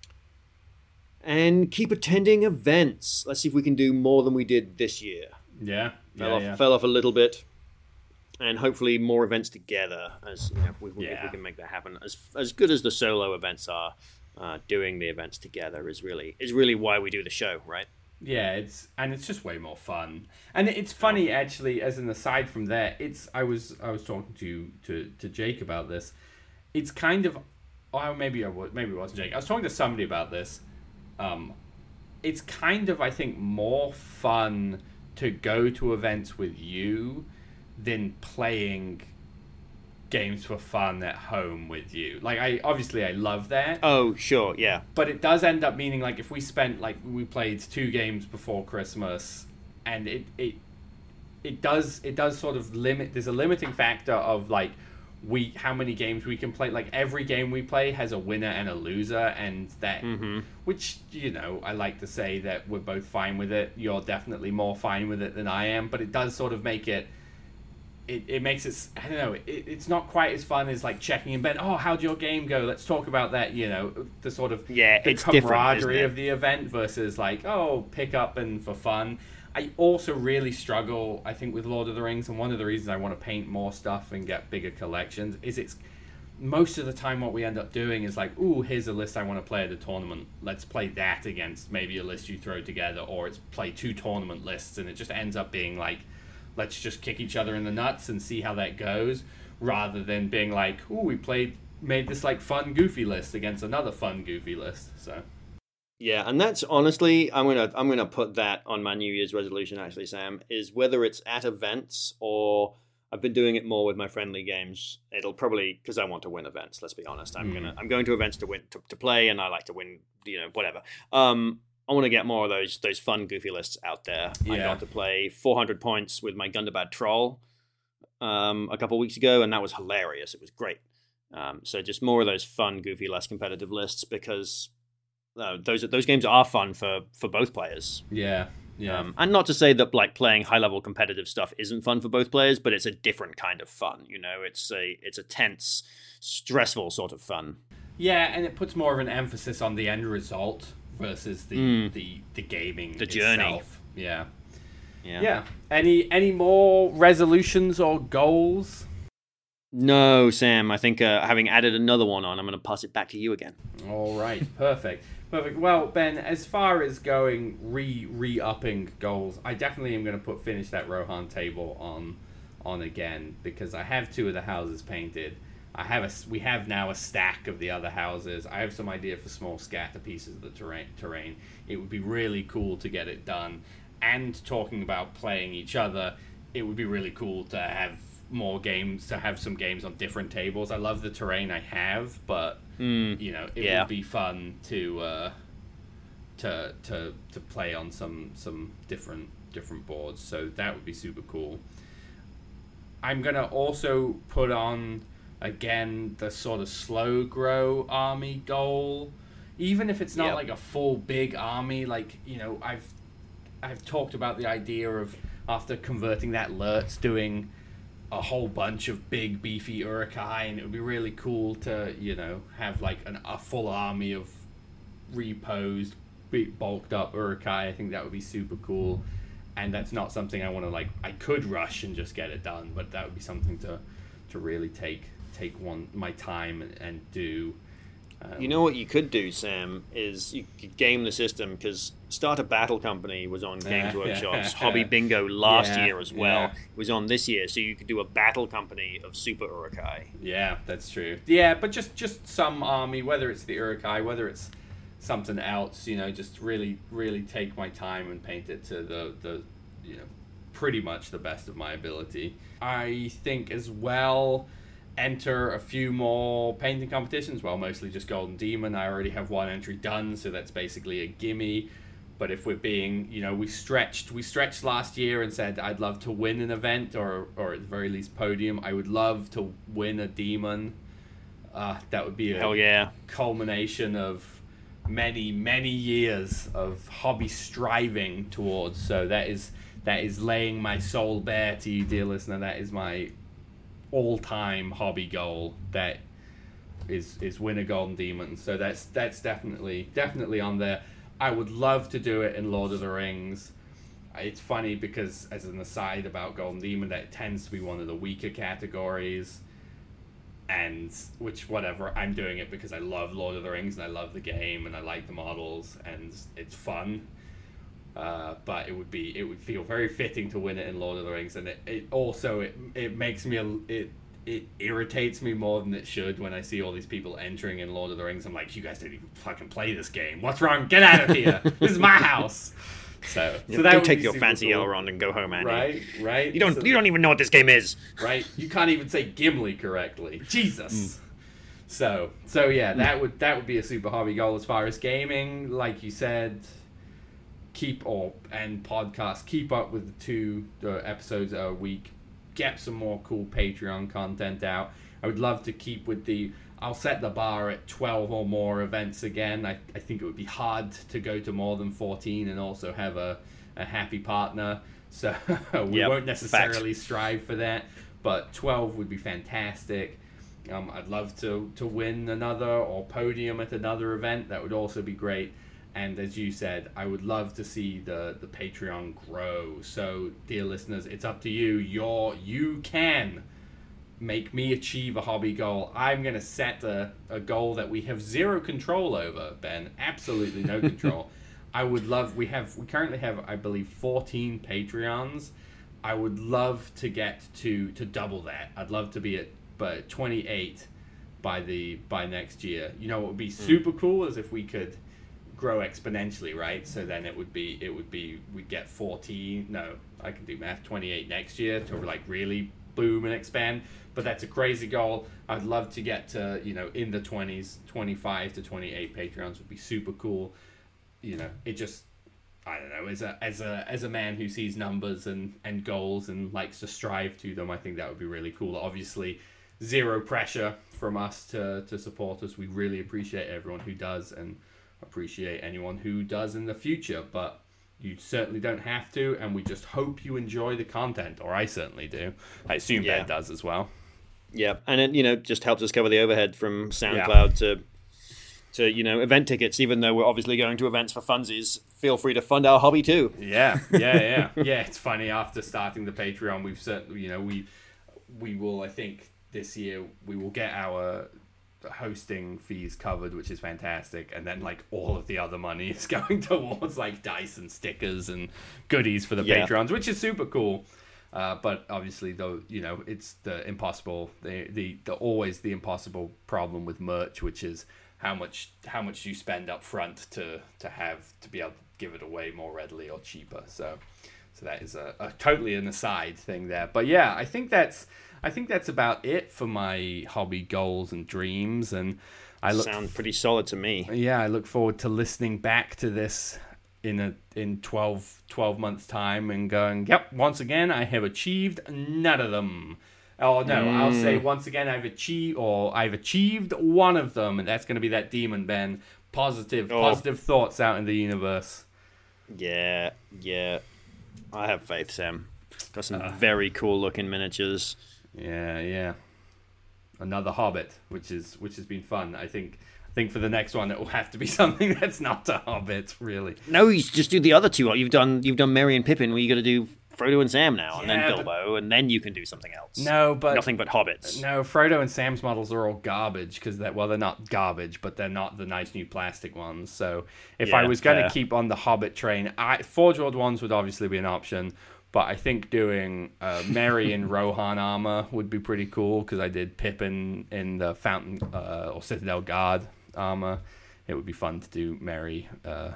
And keep attending events. Let's see if we can do more than we did this year. Fell off a little bit, and hopefully more events together. If we can make that happen. As good as the solo events are, doing the events together is really why we do the show, right? Yeah, it's just way more fun. And it's funny actually. As an aside from that, I was talking to Jake about this. It's kind of, maybe it wasn't Jake. I was talking to somebody about this. It's kind of, I think, more fun to go to events with you than playing games for fun at home with you. Like, I love that. Oh, sure, yeah. But it does end up meaning, like, if we we played 2 games before Christmas, and it does sort of limit. There's a limiting factor of like how many games we can play. Like, every game we play has a winner and a loser, and that which I like to say that we're both fine with it. You're definitely more fine with it than I am, but it does sort of make it makes it, I don't know, it's not quite as fun as like checking in bed. Oh, how'd your game go? Let's talk about that. The sort of the camaraderie of the event versus like, oh, pick up and for fun. I also really struggle, I think, with Lord of the Rings, and one of the reasons I want to paint more stuff and get bigger collections is it's most of the time what we end up doing is like, ooh, here's a list I want to play at a tournament. Let's play that against maybe a list you throw together, or it's play 2 tournament lists, and it just ends up being like, let's just kick each other in the nuts and see how that goes, rather than being like, ooh, made this like fun goofy list against another fun goofy list. So yeah, and that's honestly, I'm gonna put that on my New Year's resolution. Actually, Sam, is whether it's at events or I've been doing it more with my friendly games. It'll probably, because I want to win events. Let's be honest. I'm going to events to win to play, and I like to win. Whatever. I want to get more of those fun goofy lists out there. Yeah. I got to play 400 points with my Gundabad Troll a couple of weeks ago, and that was hilarious. It was great. So just more of those fun, goofy, less competitive lists, because those games are fun for both players. Yeah. And not to say that like playing high level competitive stuff isn't fun for both players, but it's a different kind of fun. It's a tense, stressful sort of fun. Yeah, and it puts more of an emphasis on the end result versus the gaming, the journey. Yeah. Any more resolutions or goals? No, Sam. I think having added another one on, I'm going to pass it back to you again. All right, perfect. Well, Ben, as far as going re-upping goals, I definitely am going to finish that Rohan table on again, because I have 2 of the houses painted. We have now a stack of the other houses. I have some idea for small scatter pieces of the terrain. It would be really cool to get it done. And talking about playing each other, it would be really cool to have more games, to have some games on different tables. I love the terrain I have, but it would be fun to play on some different boards. So that would be super cool. I'm gonna also put on again, the sort of slow grow army goal, even if it's not Yep. like a full big army. Like, you know, I've talked about the idea of, after converting that Lurtz, doing a whole bunch of big beefy Urukai, and it would be really cool to, you know, have like a full army of reposed, bulked up Urukai. I think that would be super cool, and that's not something I want to, like, I could rush and just get it done, but that would be something to really take my time and do. You know what you could do, Sam, is you could game the system, because Starter Battle Company was on Games Workshop's Hobby Bingo last year as well. Yeah. It was on this year, so you could do a battle company of Super Urukai. Yeah, that's true. Yeah, but just some army, whether it's the Urukai, whether it's something else, you know, just really take my time and paint it to the you know, pretty much the best of my ability. I think as well, enter a few more painting competitions. Well, mostly just Golden Demon. I already have one entry done, so that's basically a gimme. But if we're being, you know, we stretched last year and said I'd love to win an event, or at the very least podium. I would love to win a demon. That would be a Hell yeah. culmination of many years of hobby striving towards. So that is laying my soul bare to you, dear listener. That is my all-time hobby goal. That is win a Golden Demon. So that's definitely on there. I would love to do it in Lord of the Rings. It's funny because, as an aside about Golden Demon, that tends to be one of the weaker categories, and which, whatever, I'm doing it because I love Lord of the Rings and I love the game and I like the models and it's fun. But it would feel very fitting to win it in Lord of the Rings, and it also makes me it irritates me more than it should when I see all these people entering in Lord of the Rings. I'm like, you guys didn't even fucking play this game. What's wrong? Get out of here. This is my house. So that don't would take be your super fancy cool. Elrond and go home, Andy. Right. You don't even know what this game is. Right. You can't even say Gimli correctly. Jesus. So yeah, that would be a super hobby goal. As far as gaming, like you said, keep up with the 2 episodes a week. Get some more cool Patreon content out. I would love to keep with I'll set the bar at 12 or more events again. I think it would be hard to go to more than 14 and also have a happy partner. So we won't necessarily strive for that, but 12 would be fantastic. I'd love to win another or podium at another event. That would also be great. And as you said, I would love to see the Patreon grow. So, dear listeners, it's up to you. You can make me achieve a hobby goal. I'm going to set a goal that we have zero control over, Ben. Absolutely no control. We currently have, I believe, 14 Patreons. I would love to get to double that. I'd love to be at 28 by next year. You know what would be super cool is if we could grow exponentially, right? So then we'd get 14. No, I can do math. 28 next year to like really boom and expand. But that's a crazy goal. I'd love to get to, you know, in the 20s, 25 to 28 Patreons would be super cool. You know, it just, I don't know, as a man who sees numbers and goals and likes to strive to them, I think that would be really cool. Obviously, zero pressure from us to support us. We really appreciate everyone who does and appreciate anyone who does in the future, but you certainly don't have to, and we just hope you enjoy the content, or I certainly do. I assume Ben does as well. Yeah, and it, you know, just helps us cover the overhead from SoundCloud to you know, event tickets. Even though we're obviously going to events for funsies, feel free to fund our hobby too. Yeah. It's funny, after starting the Patreon, we've certainly, you know, we will, I think this year we will get our hosting fees covered, which is fantastic, and then like all of the other money is going towards like dice and stickers and goodies for the Patrons, which is super cool. But obviously, though, you know, it's the always the impossible problem with merch, which is how much you spend up front to be able to give it away more readily or cheaper. So that is a totally an aside thing there. But yeah, I think that's about it for my hobby goals and dreams. And sound pretty solid to me. Yeah, I look forward to listening back to this in 12 months time and going, yep, once again I have achieved none of them. Oh no, I'll say once again I've achieved one of them, and that's going to be that demon, Ben. Positive thoughts out in the universe. Yeah. I have faith, Sam. Got some very cool looking miniatures. Yeah. Another Hobbit, which has been fun. I think for the next one it will have to be something that's not a Hobbit, really. No, you just do the other two. You've done Merry and Pippin. Where you got to do Frodo and Sam now, and then Bilbo, and then you can do something else. No, but nothing but hobbits. No, Frodo and Sam's models are all garbage because they're not garbage, but they're not the nice new plastic ones. So if I was going to keep on the Hobbit train, Forge World ones would obviously be an option. But I think doing Merry in Rohan armor would be pretty cool because I did Pippin in the Fountain or Citadel Guard armor. It would be fun to do Merry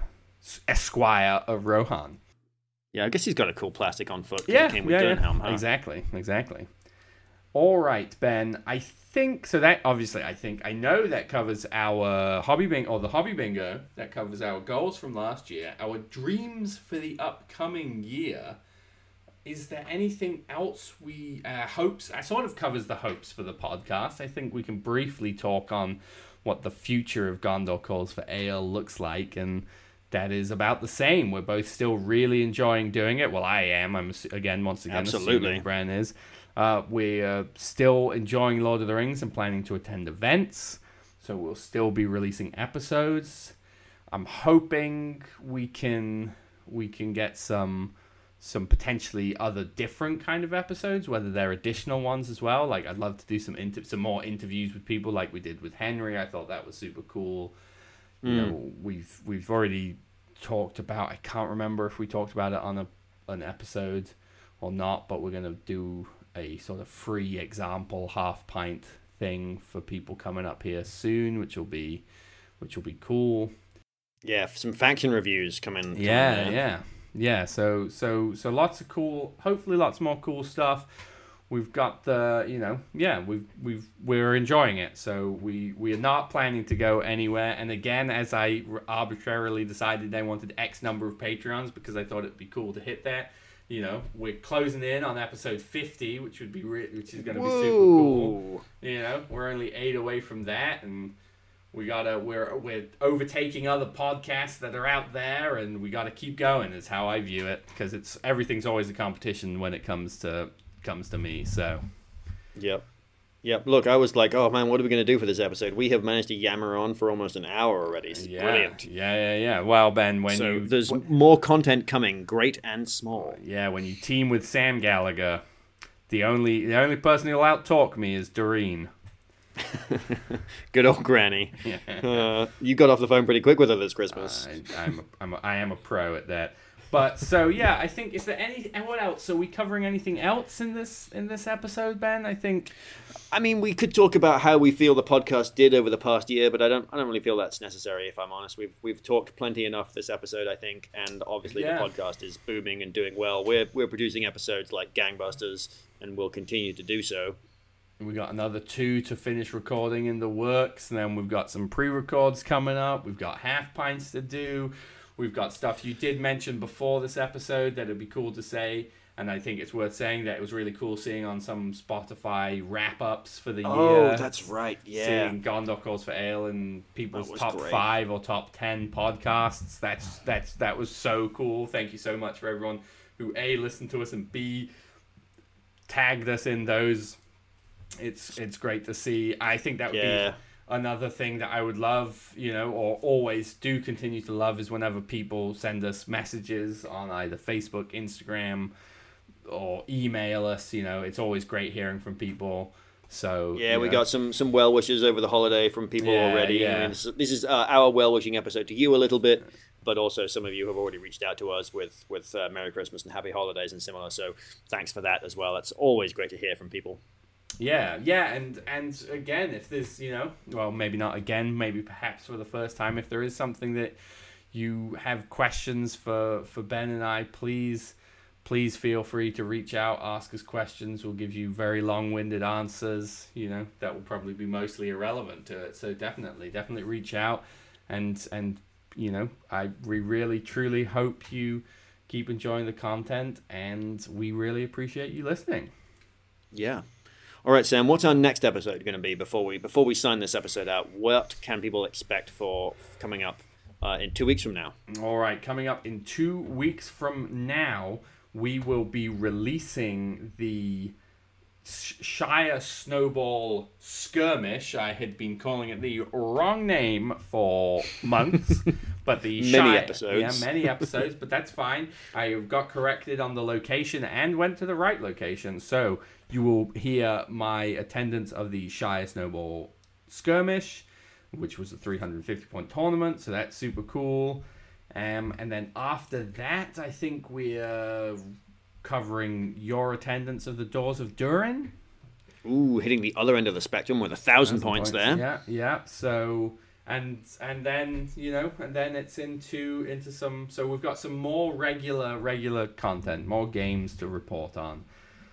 Esquire of Rohan. Yeah, I guess he's got a cool plastic on foot. Came with Durnhelm, huh? Exactly. All right, Ben. I think so. That obviously, I know that covers our hobby bingo, or the hobby bingo. That covers our goals from last year, our dreams for the upcoming year. Is there anything else hopes? That sort of covers the hopes for the podcast. I think we can briefly talk on what the future of Gondor Calls for Ale looks like, and that is about the same. We're both still really enjoying doing it. Well, I am. once again, absolutely. Bran is. We're still enjoying Lord of the Rings and planning to attend events, so we'll still be releasing episodes. I'm hoping we can get some potentially other different kind of episodes, whether they're additional ones as well. Like I'd love to do some more interviews with people, like we did with Henry. I thought that was super cool. You know, we've already talked about. I can't remember if we talked about it on an episode or not, but we're gonna do a sort of free example half pint thing for people coming up here soon, which will be cool. Yeah, some faction reviews coming. Yeah. So lots of cool. Hopefully, lots more cool stuff. We've got we're enjoying it. So we are not planning to go anywhere. And again, as I arbitrarily decided I wanted X number of Patreons because I thought it'd be cool to hit that. You know, we're closing in on episode 50, which is going to be super cool. You know, we're only 8 away from that, and we're overtaking other podcasts that are out there, and we got to keep going. Is how I view it, because everything's always a competition when it comes to me. So, yep. Look, I was like, oh man, what are we going to do for this episode? We have managed to yammer on for almost an hour already. It's brilliant. Yeah. Well, Ben, there's more content coming, great and small. Yeah, when you team with Sam Gallagher, the only person who'll out-talk me is Doreen. Good old Granny. Yeah. You got off the phone pretty quick with her this Christmas. I am a pro at that. But so yeah, I think and what else? Are we covering anything else in this episode, Ben? I mean, we could talk about how we feel the podcast did over the past year, but I don't really feel that's necessary, if I'm honest. We've talked plenty enough this episode, I think, and obviously the podcast is booming and doing well. We're producing episodes like gangbusters, and we'll continue to do so. We got another 2 to finish recording in the works, and then we've got some pre-records coming up. We've got half pints to do. We've got stuff you did mention before this episode that it'd be cool to say, and I think it's worth saying that it was really cool seeing on some Spotify wrap-ups for the year. Oh, that's right, yeah. Seeing Gondor Calls for Ale in people's top 5 or top 10 podcasts. That was so cool. Thank you so much for everyone who A, listened to us, and B, tagged us in those. It's great to see. I think that would be another thing that I would love, or always do continue to love, is whenever people send us messages on either Facebook, Instagram, or email us. It's always great hearing from people. So we got some well wishes over the holiday from people already. Yeah. I mean, this is our well wishing episode to you a little bit, but also some of you have already reached out to us with Merry Christmas and Happy Holidays and similar. So thanks for that as well. It's always great to hear from people. Yeah, and again, if there's, well, maybe not again, maybe perhaps for the first time, if there is something that you have questions for Ben and I, please feel free to reach out, ask us questions. We'll give you very long-winded answers, that will probably be mostly irrelevant to it. So definitely reach out, and we really, truly hope you keep enjoying the content, and we really appreciate you listening. Yeah. All right, Sam, what's our next episode going to be before we sign this episode out? What can people expect for coming up in 2 weeks from now? All right, coming up in 2 weeks from now, we will be releasing the Shire Snowball Skirmish. I had been calling it the wrong name for months, but the many episodes. Yeah, many episodes, but that's fine. I got corrected on the location and went to the right location. So you will hear my attendance of the Shire Snowball Skirmish, which was a 350-point tournament. So that's super cool. And then after that, I think we're covering your attendance of the Doors of Durin. Ooh, hitting the other end of the spectrum with 1,000 points there. Yeah. So and then and then it's into some. So we've got some more regular content, more games to report on.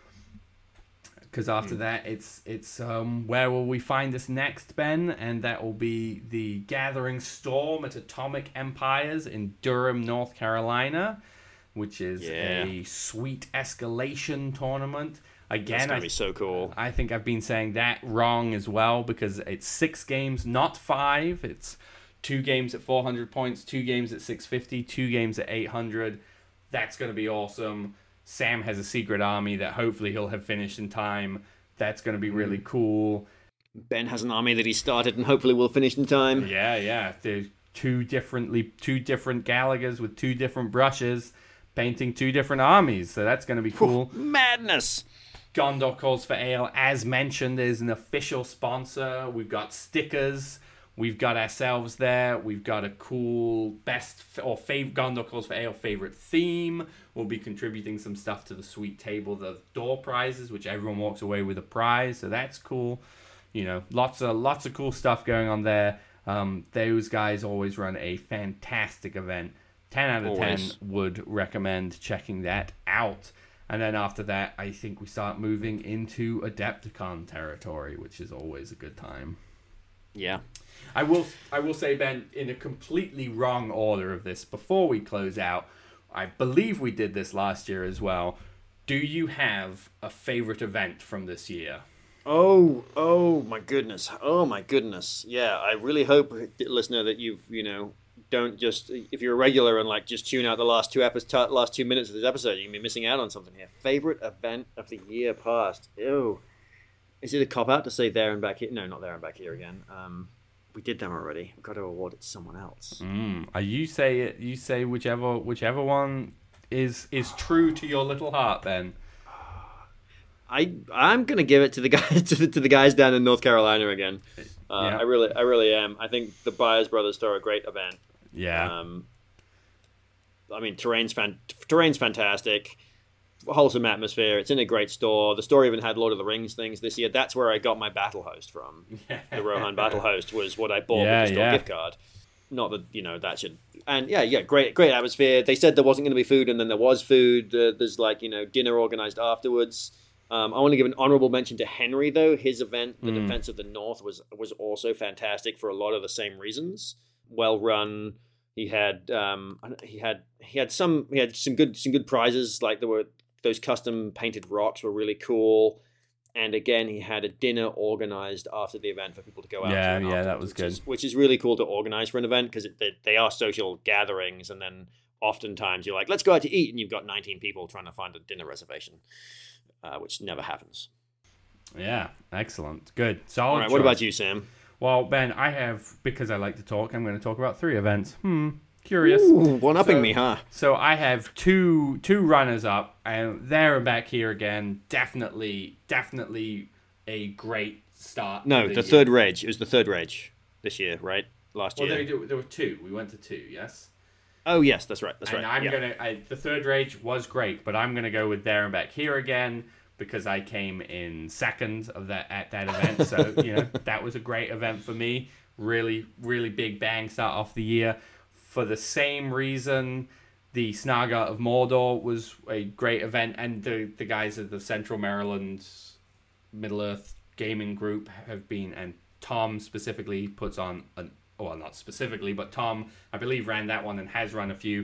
Because after that, it's where will we find us next, Ben? And that will be the Gathering Storm at Atomic Empires in Durham, North Carolina, which is a sweet escalation tournament. Again, that's gonna be so cool. I think I've been saying that wrong as well, because it's 6 games, not 5. It's 2 games at 400 points, 2 games at 650, 2 games at 800. That's going to be awesome. Sam has a secret army that hopefully he'll have finished in time. That's going to be really cool. Ben has an army that he started and hopefully will finish in time. Yeah. There's two different Gallaghers with 2 different brushes painting 2 different armies. So that's going to be cool. Madness! Gondor Calls for Ale, as mentioned, is an official sponsor. We've got stickers. We've got ourselves there. We've got a cool Gondor Calls for Ale favorite theme. We'll be contributing some stuff to the sweet table, the door prizes, which everyone walks away with a prize. So that's cool. Lots of cool stuff going on there. Those guys always run a fantastic event. 10 out of 10 would recommend checking that out. And then after that, I think we start moving into Adepticon territory, which is always a good time. Yeah. I will say, Ben, in a completely wrong order of this, before we close out, I believe we did this last year as well. Do you have a favorite event from this year? Oh my goodness. Yeah, I really hope, listener, that you've, don't just, if you're a regular and just tune out the last 2 minutes of this episode, you can be missing out on something here. Favorite event of the year past. Ew. Is it a cop-out to say There and Back Here? No, not There and Back Here again. We did them already. We've got to award it to someone else. You say whichever one is true to your little heart, then. I'm gonna give it to the guys to the guys down in North Carolina again. I really am. I think the Byers Brothers throw a great event. Yeah. Terrain's fantastic. Wholesome atmosphere. It's in a great store. The store even had Lord of the Rings things this year. That's where I got my battle host from. The Rohan battle host was what I bought with the store gift card. Not that that should. And great atmosphere. They said there wasn't going to be food, and then there was food. There's dinner organized afterwards. I want to give an honorable mention to Henry, though. His event, the Defense of the North, was also fantastic for a lot of the same reasons. Well run. He had some good prizes. There were those custom painted rocks were really cool. And again, he had a dinner organized after the event for people to go out to. Yeah, that was good. Which is really cool to organize for an event, because they are social gatherings, and then oftentimes you're like, let's go out to eat, and you've got 19 people trying to find a dinner reservation, which never happens. Yeah, excellent. Good. Solid. All right, what about you, Sam? Well, Ben, I have, because I like to talk, I'm going to talk about 3 events. Curious. Ooh, one-upping me, huh? So I have two runners up, and There and Back Here again. Definitely a great start. No, the Third Rage. It was the Third Rage this year, right? Last year. Well, there were 2. We went to 2, yes? Oh, yes, that's right. And the Third Rage was great, but I'm going to go with There and Back Here again, because I came in second at that event. So, that was a great event for me. Really, really big bang start off the year. For the same reason, the Snaga of Mordor was a great event, and the guys at the Central Maryland Middle-earth Gaming Group have been, and Tom specifically puts on, not specifically, but Tom, I believe, ran that one and has run a few.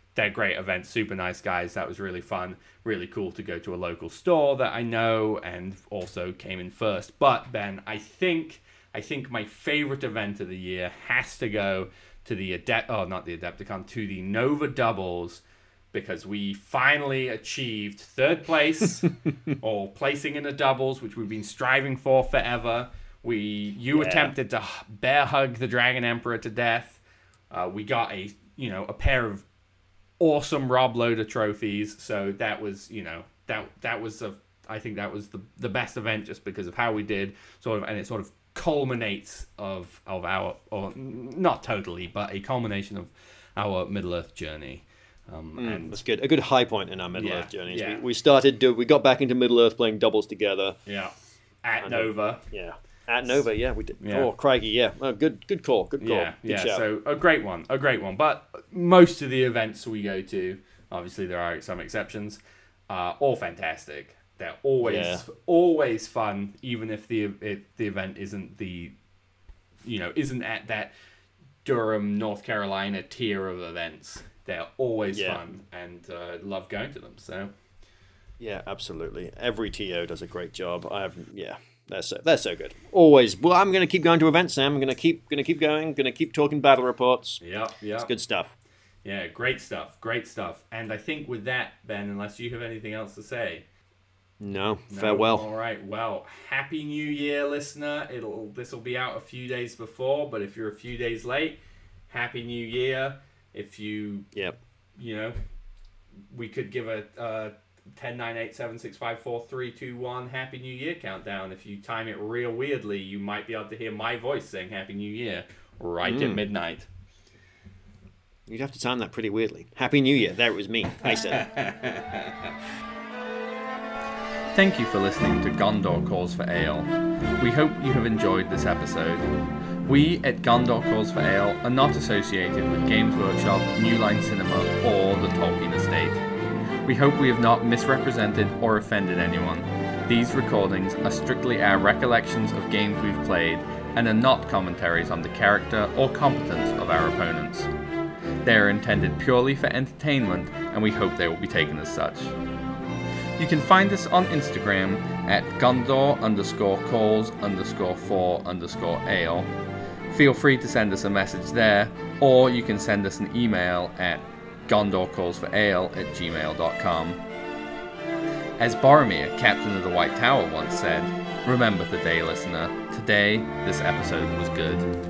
they're great events, super nice guys. That was really fun, really cool to go to a local store that I know, and also came in first. But Ben, I think my favorite event of the year has to go to the Adepticon, to the Nova Doubles, because we finally achieved third place, or placing in the doubles, which we've been striving for forever. You attempted to bear hug the Dragon Emperor to death. We got a pair of awesome Rob Loader trophies. So that was, I think that was the best event, just because of how we did, and it sort of culminates of our, or not totally, but a culmination of our Middle-earth journey. And that's good. A good high point in our Middle-earth journeys. Yeah. We got back into Middle-earth playing doubles together. Yeah. At Nova. Yeah. At Nova, yeah, we did. Yeah. Oh, crikey, yeah. Oh, good call. Good call. Yeah, Good shout. So a great one. But most of the events we go to, obviously there are some exceptions, are all fantastic. They're always fun, even if the event isn't isn't at that Durham, North Carolina tier of events. They're always fun, and love going to them. So yeah, absolutely. Every TO does a great job. They're so good. Always. Well, I'm going to keep going to events, Sam. I'm going to keep going. Going to keep talking battle reports. Yeah. It's good stuff. Yeah, great stuff. And I think with that, Ben, unless you have anything else to say. No, farewell. All right. Well, Happy New Year, listener. This will be out a few days before, but if you're a few days late, Happy New Year. If you, we could give a 10, 9, 8, 7, 6, 5, 4, 3, 2, 1 Happy New Year countdown. If you time it real weirdly, you might be able to hear my voice saying Happy New Year right at midnight. You'd have to time that pretty weirdly. Happy New Year. There it was me. I said it. Thank you for listening to Gondor Calls for Ale. We hope you have enjoyed this episode. We at Gondor Calls for Ale are not associated with Games Workshop, New Line Cinema, or the Tolkien Estate. We hope we have not misrepresented or offended anyone. These recordings are strictly our recollections of games we've played and are not commentaries on the character or competence of our opponents. They are intended purely for entertainment, and we hope they will be taken as such. You can find us on Instagram at Gondor_calls_for_ale. Feel free to send us a message there, or you can send us an email at gondorcallsforale@gmail.com. As Boromir, Captain of the White Tower, once said, remember today, listener, today this episode was good.